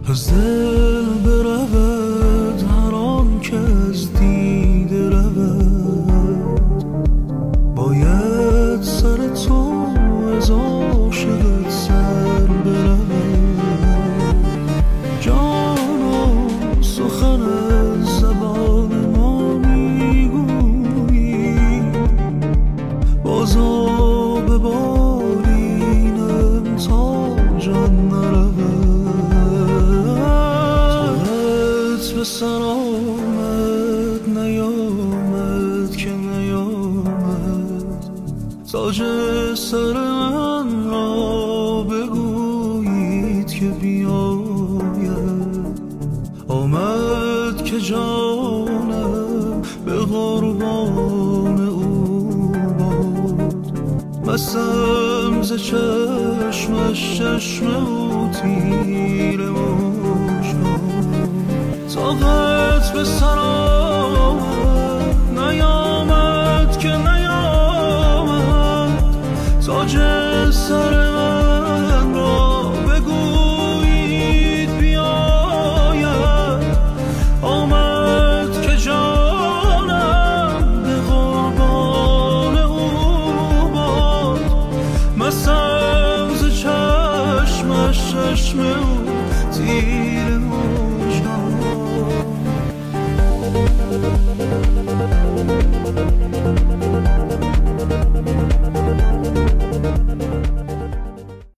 از دل برود هر آن که از دیده رود، باید سر تو از عاشقت سر برود. جانا سخن از زبان ما میگویی، بازا به بالینم تا جان نرود. به سر آمد نیامد که نیامد، تاج سر من را بگویید که بیاید. آمد که جانم به قربان او باد، مستم ز چشمش چشم او تیره مشتاد. طاقت به سر آمد نیامد که نیامد، تاج سر من